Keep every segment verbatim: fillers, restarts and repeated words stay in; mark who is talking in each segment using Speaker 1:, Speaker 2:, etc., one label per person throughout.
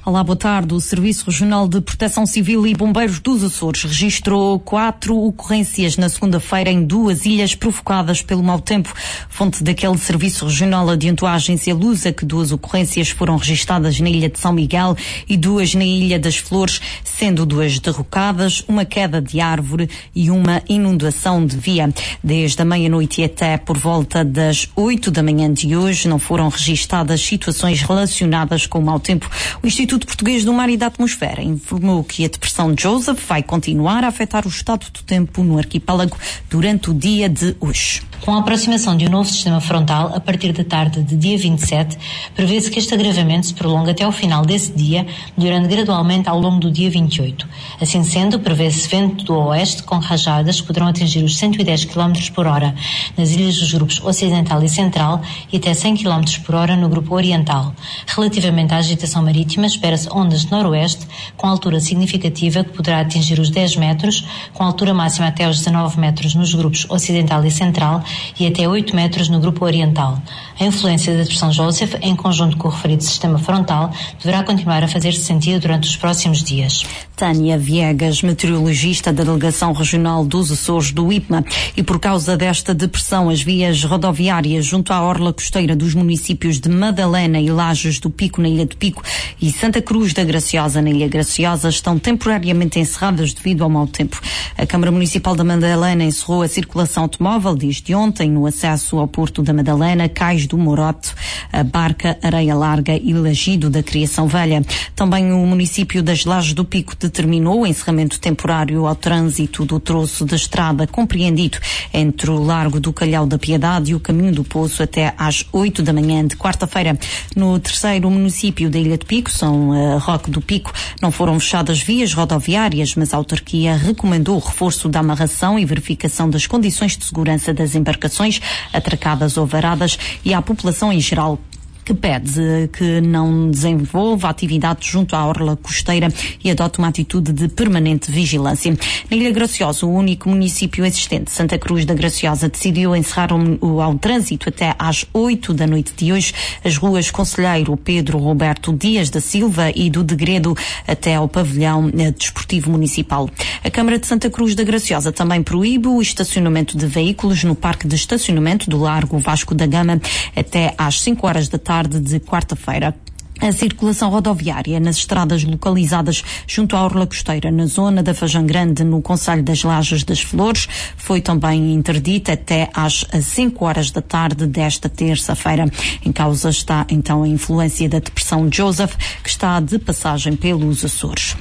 Speaker 1: Olá, boa tarde. O Serviço Regional de Proteção Civil e Bombeiros dos Açores registrou quatro ocorrências na segunda-feira em duas ilhas provocadas pelo mau tempo. Fonte daquele Serviço Regional adiantou à agência Lusa que duas ocorrências foram registadas na ilha de São Miguel e duas na Ilha das Flores, sendo duas derrocadas, uma queda de árvore e uma inundação de via. Desde a meia-noite e até por volta das oito da manhã de hoje não foram registadas situações relacionadas com o mau tempo. O Instituto Português do Mar e da Atmosfera informou que a depressão Joseph vai continuar a afetar o estado do tempo no arquipélago durante o dia de hoje.
Speaker 2: Com a aproximação de um novo sistema frontal, a partir da tarde de dia vinte e sete, prevê-se que este agravamento se prolongue até ao final desse dia, melhorando gradualmente ao longo do dia vinte e oito. Assim sendo, prevê-se vento do oeste com rajadas que poderão atingir os cento e dez quilómetros por hora nas ilhas dos grupos ocidental e central e até cem quilómetros por hora no grupo oriental. Relativamente à agitação marítima, espera-se ondas de noroeste com altura significativa que poderá atingir os dez metros, com altura máxima até aos dezanove metros nos grupos ocidental e central e até oito metros no grupo oriental. A influência da depressão Joseph, em conjunto com o referido sistema frontal, deverá continuar a fazer-se sentir durante os próximos dias.
Speaker 1: Tânia Viegas, meteorologista da Delegação Regional dos Açores do I P M A. E por causa desta depressão, as vias rodoviárias junto à orla costeira dos municípios de Madalena e Lajes do Pico, na Ilha de Pico, e Santa Cruz da Graciosa, na Ilha Graciosa, estão temporariamente encerradas devido ao mau tempo. A Câmara Municipal da Madalena encerrou a circulação automóvel desde ontem no acesso ao Porto da Madalena, Cais do Morote, a Barca, Areia Larga e Lagido da Criação Velha. Também o município das Lajes do Pico determinou o encerramento temporário ao trânsito do troço de estrada compreendido entre o Largo do Calhau da Piedade e o Caminho do Poço até às oito da manhã de quarta-feira. No terceiro município da Ilha de Pico, São uh, Roque do Pico, não foram fechadas vias rodoviárias, mas a autarquia recomendou o reforço da amarração e verificação das condições de segurança das embarcações atracadas ou varadas e à população em geral, que pede que não desenvolva atividade junto à orla costeira e adote uma atitude de permanente vigilância. Na Ilha Graciosa, o único município existente, Santa Cruz da Graciosa, decidiu encerrar o, ao trânsito até às oito da noite de hoje as ruas Conselheiro Pedro Roberto Dias da Silva e do Degredo até ao pavilhão desportivo municipal. A Câmara de Santa Cruz da Graciosa também proíbe o estacionamento de veículos no parque de estacionamento do Largo Vasco da Gama até às cinco horas da tarde de quarta-feira. A circulação rodoviária nas estradas localizadas junto à orla costeira, na zona da Fajã Grande, no concelho das Lajes das Flores, foi também interdita até às cinco horas da tarde desta terça-feira. Em causa está então a influência da depressão Joseph, que está de passagem pelos Açores.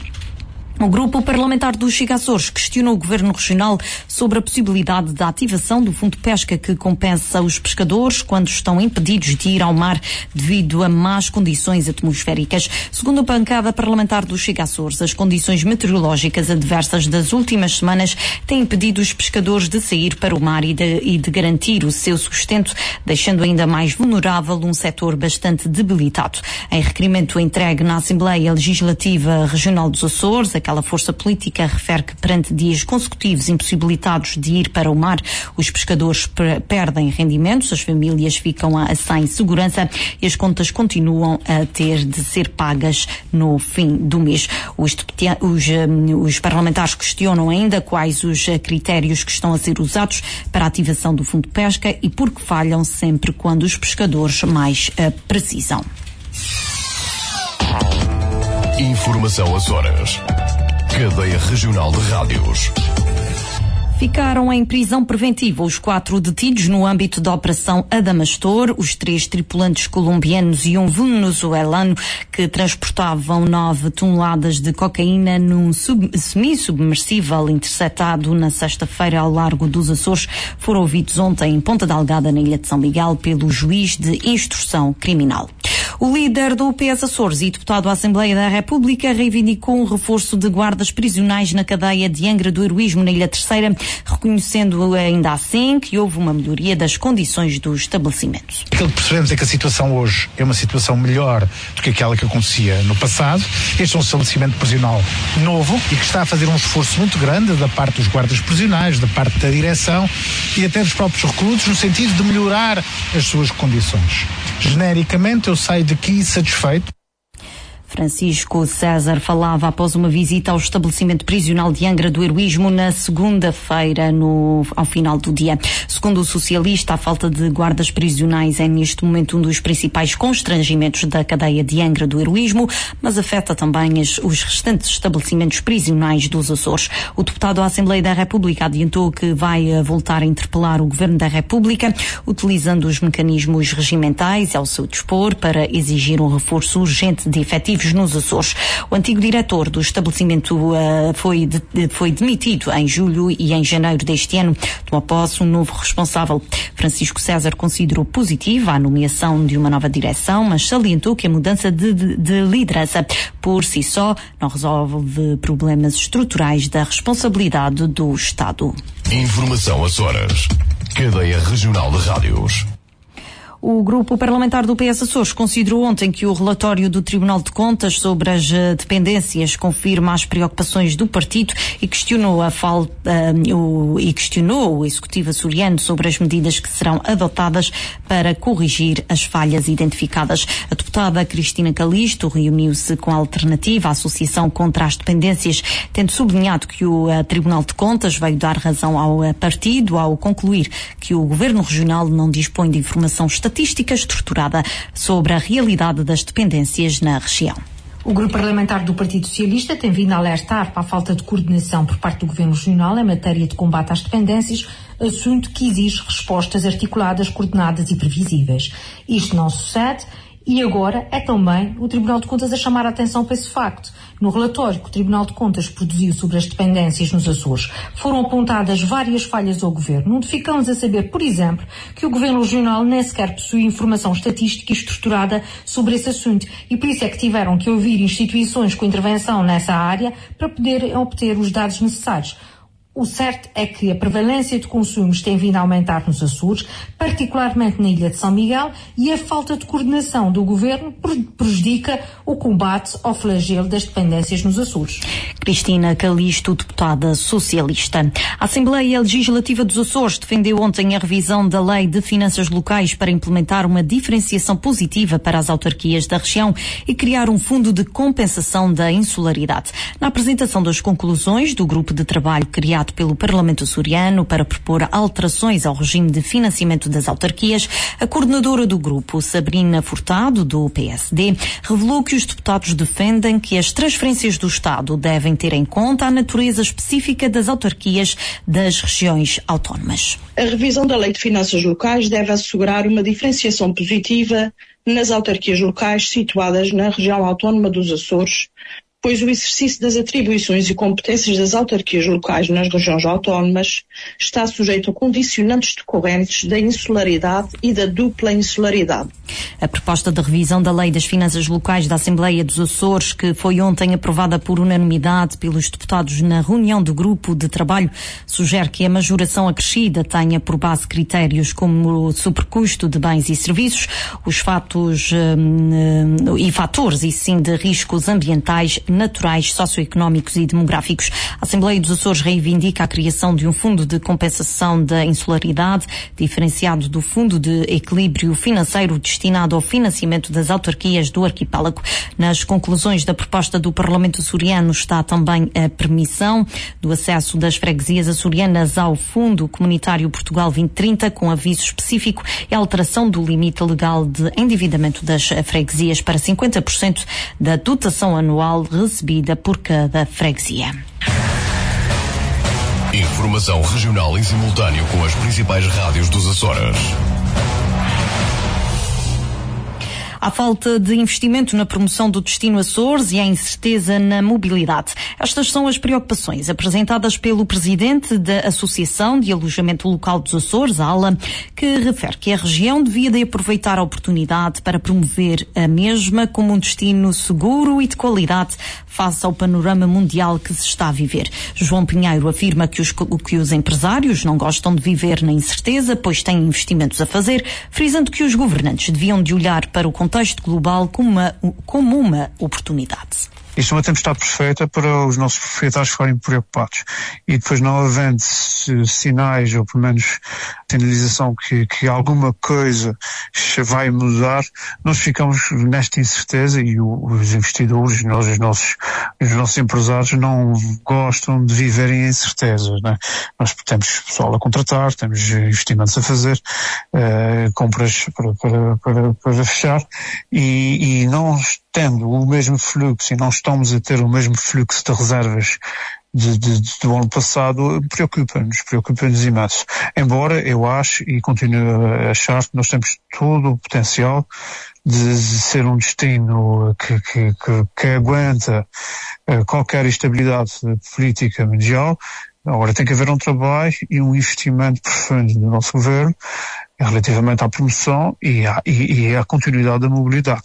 Speaker 1: O grupo parlamentar do Chega Açores questionou o Governo Regional sobre a possibilidade da ativação do Fundo de Pesca que compensa os pescadores quando estão impedidos de ir ao mar devido a más condições atmosféricas. Segundo a bancada parlamentar do Chega Açores, as condições meteorológicas adversas das últimas semanas têm impedido os pescadores de sair para o mar e de, e de garantir o seu sustento, deixando ainda mais vulnerável um setor bastante debilitado. Em requerimento entregue na Assembleia Legislativa Regional dos Açores, aquela força política refere que perante dias consecutivos impossibilitados de ir para o mar, os pescadores per- perdem rendimentos, as famílias ficam a, a sem segurança e as contas continuam a ter de ser pagas no fim do mês. Os, os, os parlamentares questionam ainda quais os critérios que estão a ser usados para a ativação do Fundo de Pesca e por que falham sempre quando os pescadores mais uh, precisam.
Speaker 3: Informação Açores. Cadeia Regional de Rádios.
Speaker 1: Ficaram em prisão preventiva os quatro detidos no âmbito da Operação Adamastor, os três tripulantes colombianos e um venezuelano que transportavam nove toneladas de cocaína num sub- semi-submersível interceptado na sexta-feira ao largo dos Açores, foram ouvidos ontem em Ponta Delgada, na Ilha de São Miguel, pelo juiz de instrução criminal. O líder do P S Açores e deputado à Assembleia da República reivindicou um reforço de guardas prisionais na cadeia de Angra do Heroísmo, na Ilha Terceira, reconhecendo ainda assim que houve uma melhoria das condições do estabelecimento.
Speaker 4: Aquilo que percebemos é que a situação hoje é uma situação melhor do que aquela que acontecia no passado. Este é um estabelecimento prisional novo e que está a fazer um esforço muito grande da parte dos guardas prisionais, da parte da direção e até dos próprios reclusos, no sentido de melhorar as suas condições. Genericamente, eu saio daqui satisfeito.
Speaker 1: Francisco César falava após uma visita ao estabelecimento prisional de Angra do Heroísmo na segunda-feira, no, ao final do dia. Segundo o socialista, a falta de guardas prisionais é neste momento um dos principais constrangimentos da cadeia de Angra do Heroísmo, mas afeta também as, os restantes estabelecimentos prisionais dos Açores. O deputado à Assembleia da República adiantou que vai voltar a interpelar o Governo da República, utilizando os mecanismos regimentais ao seu dispor para exigir um reforço urgente de efetivos nos Açores. O antigo diretor do estabelecimento uh, foi, de, foi demitido em julho e em janeiro deste ano. Tomou posse um novo responsável. Francisco César considerou positiva a nomeação de uma nova direção, mas salientou que a mudança de, de, de liderança por si só não resolve problemas estruturais da responsabilidade do Estado.
Speaker 3: Informação Açores. Cadeia Regional de Rádios.
Speaker 1: O grupo parlamentar do P S Açores considerou ontem que o relatório do Tribunal de Contas sobre as uh, dependências confirma as preocupações do partido e questionou a falta uh, o, e questionou o executivo açoriano sobre as medidas que serão adotadas para corrigir as falhas identificadas. A deputada Cristina Calisto reuniu-se com a Alternativa, a Associação contra as Dependências, tendo sublinhado que o uh, Tribunal de Contas veio dar razão ao uh, partido ao concluir que o Governo Regional não dispõe de informação estatística estatística estruturada sobre a realidade das dependências na região.
Speaker 5: O grupo parlamentar do Partido Socialista tem vindo a alertar para a falta de coordenação por parte do Governo Regional em matéria de combate às dependências, assunto que exige respostas articuladas, coordenadas e previsíveis. Isto não sucede e agora é também o Tribunal de Contas a chamar a atenção para esse facto. No relatório que o Tribunal de Contas produziu sobre as dependências nos Açores, foram apontadas várias falhas ao Governo, onde ficamos a saber, por exemplo, que o Governo Regional nem sequer possui informação estatística estruturada sobre esse assunto e por isso é que tiveram que ouvir instituições com intervenção nessa área para poderem obter os dados necessários. O certo é que a prevalência de consumos tem vindo a aumentar nos Açores, particularmente na Ilha de São Miguel, e a falta de coordenação do Governo prejudica o combate ao flagelo das dependências nos Açores.
Speaker 1: Cristina Calisto, deputada socialista. A Assembleia Legislativa dos Açores defendeu ontem a revisão da Lei de Finanças Locais para implementar uma diferenciação positiva para as autarquias da região e criar um fundo de compensação da insularidade. Na apresentação das conclusões do grupo de trabalho criado pelo Parlamento açoriano para propor alterações ao regime de financiamento das autarquias, a coordenadora do grupo, Sabrina Furtado, do P S D, revelou que os deputados defendem que as transferências do Estado devem ter em conta a natureza específica das autarquias das regiões autónomas.
Speaker 6: A revisão da Lei de Finanças Locais deve assegurar uma diferenciação positiva nas autarquias locais situadas na região autónoma dos Açores, pois o exercício das atribuições e competências das autarquias locais nas regiões autónomas está sujeito a condicionantes decorrentes da insularidade e da dupla insularidade.
Speaker 1: A proposta de revisão da Lei das Finanças Locais da Assembleia dos Açores, que foi ontem aprovada por unanimidade pelos deputados na reunião do grupo de trabalho, sugere que a majoração acrescida tenha por base critérios como o supercusto de bens e serviços, os fatos um, e fatores, e sim, de riscos ambientais, naturais, socioeconómicos e demográficos. A Assembleia dos Açores reivindica a criação de um fundo de compensação da insularidade, diferenciado do Fundo de Equilíbrio Financeiro destinado ao financiamento das autarquias do arquipélago. Nas conclusões da proposta do Parlamento açoriano está também a permissão do acesso das freguesias açorianas ao Fundo Comunitário Portugal vinte trinta, com aviso específico, e a alteração do limite legal de endividamento das freguesias para cinquenta por cento da dotação anual recebida por cada freguesia.
Speaker 3: Informação regional em simultâneo com as principais rádios dos Açores.
Speaker 1: Há falta de investimento na promoção do destino Açores e há incerteza na mobilidade. Estas são as preocupações apresentadas pelo presidente da Associação de Alojamento Local dos Açores, a ALA, que refere que a região devia de aproveitar a oportunidade para promover a mesma como um destino seguro e de qualidade face ao panorama mundial que se está a viver. João Pinheiro afirma que os, que os empresários não gostam de viver na incerteza, pois têm investimentos a fazer, frisando que os governantes deviam de olhar para o contexto contexto global como uma, como uma oportunidade.
Speaker 7: Isto é uma tempestade perfeita para os nossos proprietários ficarem preocupados. E depois, não havendo sinais, ou pelo menos sinalização que, que alguma coisa vai mudar, nós ficamos nesta incerteza e o, os investidores, nós, os, nossos, os nossos empresários não gostam de viver em incertezas, né? Nós temos pessoal a contratar, temos investimentos a fazer, uh, compras para, para, para, para fechar e, e não tendo o mesmo fluxo e não estamos a ter o mesmo fluxo de reservas de, de, de, do ano passado, preocupa-nos, preocupa-nos imenso. Embora eu acho e continuo a achar que nós temos todo o potencial de, de ser um destino que, que, que, que aguenta uh, qualquer instabilidade política mundial. Agora tem que haver um trabalho e um investimento profundo do nosso governo relativamente à promoção e à, e, e à continuidade da mobilidade.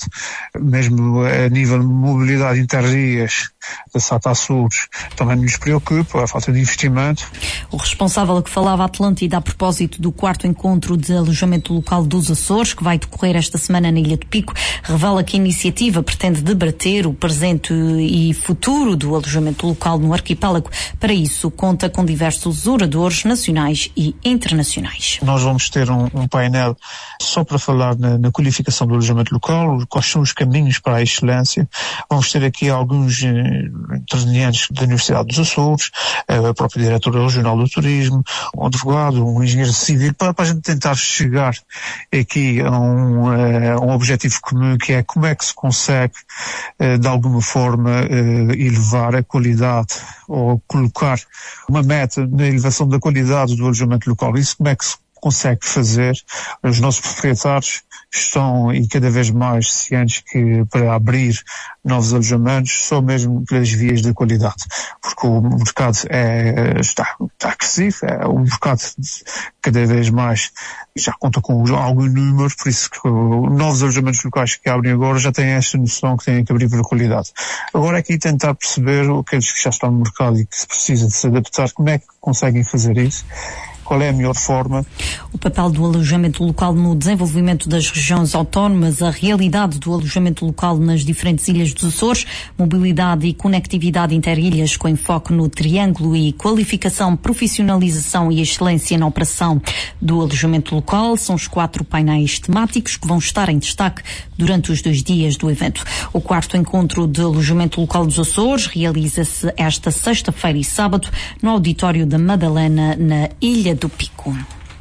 Speaker 7: Mesmo a nível de mobilidade interdias da S A T Açores também nos preocupa, a falta de investimento.
Speaker 1: O responsável que falava à Atlântida a propósito do quarto encontro de alojamento local dos Açores, que vai decorrer esta semana na Ilha do Pico, revela que a iniciativa pretende debater o presente e futuro do alojamento local no arquipélago. Para isso, conta com diversos oradores nacionais e internacionais.
Speaker 7: Nós vamos ter um, um painel só para falar na, na qualificação do alojamento local, quais são os caminhos para a excelência. Vamos ter aqui alguns intervenientes da Universidade dos Açores, a própria diretora regional do turismo, um advogado, um engenheiro civil, para, para a gente tentar chegar aqui a um, a um objetivo comum, que é como é que se consegue, de alguma forma, elevar a qualidade ou colocar uma meta na elevação da qualidade do alojamento local. Isso como é que se consegue fazer? Os nossos proprietários estão e cada vez mais cientes que para abrir novos alojamentos só mesmo pelas vias da qualidade, porque o mercado é, está, está agressivo, é um mercado cada vez mais já conta com algum número, por isso que novos alojamentos locais que abrem agora já têm esta noção que têm que abrir por qualidade. Agora é aqui tentar perceber aqueles que já estão no mercado e que se precisa de se adaptar, como é que conseguem fazer isso. Qual é a melhor forma?
Speaker 1: O papel do alojamento local no desenvolvimento das regiões autónomas, a realidade do alojamento local nas diferentes ilhas dos Açores, mobilidade e conectividade interilhas com enfoque no triângulo e qualificação, profissionalização e excelência na operação do alojamento local são os quatro painéis temáticos que vão estar em destaque durante os dois dias do evento. O quarto encontro de alojamento local dos Açores realiza-se esta sexta-feira e sábado no auditório da Madalena, na Ilha do Pico.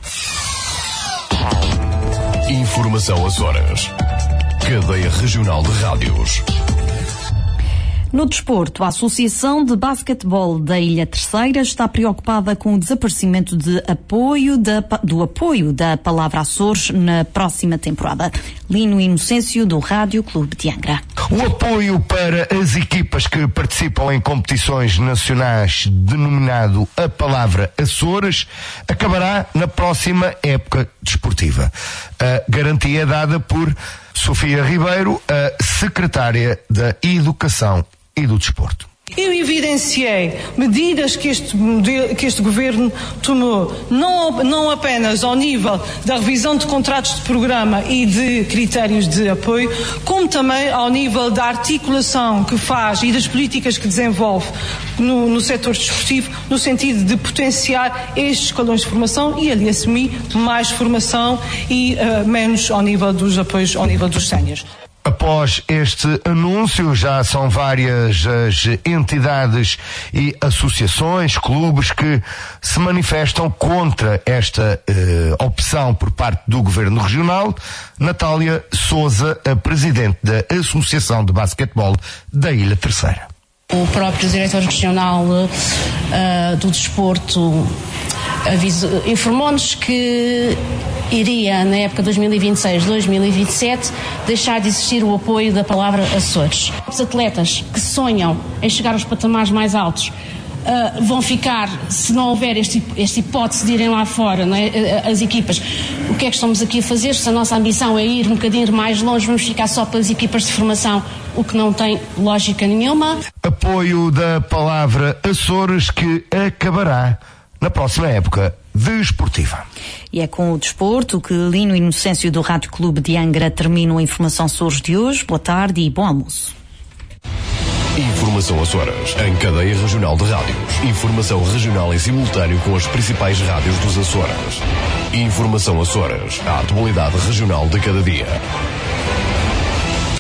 Speaker 3: Informação Açores. Cadeia Regional de Rádios.
Speaker 1: No desporto, a Associação de Basquetebol da Ilha Terceira está preocupada com o desaparecimento de apoio da, do apoio da Palavra Açores na próxima temporada. Lino Inocêncio, do Rádio Clube de Angra.
Speaker 8: O apoio para as equipas que participam em competições nacionais, denominado a Palavra Açores, acabará na próxima época desportiva. A garantia é dada por Sofia Ribeiro, a secretária da Educação e do Desporto.
Speaker 9: Eu evidenciei medidas que este, que este governo tomou, não, não apenas ao nível da revisão de contratos de programa e de critérios de apoio, como também ao nível da articulação que faz e das políticas que desenvolve no, no setor desportivo, no sentido de potenciar estes escalões de formação e ali assumir mais formação e uh, menos ao nível dos apoios, ao nível dos séniores.
Speaker 8: Após este anúncio, já são várias as entidades e associações, clubes que se manifestam contra esta eh, opção por parte do Governo Regional. Natália Sousa, a presidente da Associação de Basquetebol da Ilha Terceira.
Speaker 10: O próprio diretor regional uh, do desporto informou-nos que iria, na época dois mil e vinte e seis, dois mil e vinte e sete, deixar de existir o apoio da Palavra Açores. Os atletas que sonham em chegar aos patamares mais altos Uh, vão ficar, se não houver este, esta hipótese de irem lá fora, não é? As equipas. O que é que estamos aqui a fazer? Se a nossa ambição é ir um bocadinho mais longe, vamos ficar só pelas equipas de formação, o que não tem lógica nenhuma.
Speaker 8: Apoio da Palavra Açores que acabará na próxima época desportiva.
Speaker 1: E é com o desporto que Lino Inocêncio do Rádio Clube de Angra termina a Informação Açores de hoje. Boa tarde e bom almoço.
Speaker 3: Informação Açores, em cadeia regional de rádios. Informação regional em simultâneo com as principais rádios dos Açores. Informação Açores, a atualidade regional de cada dia.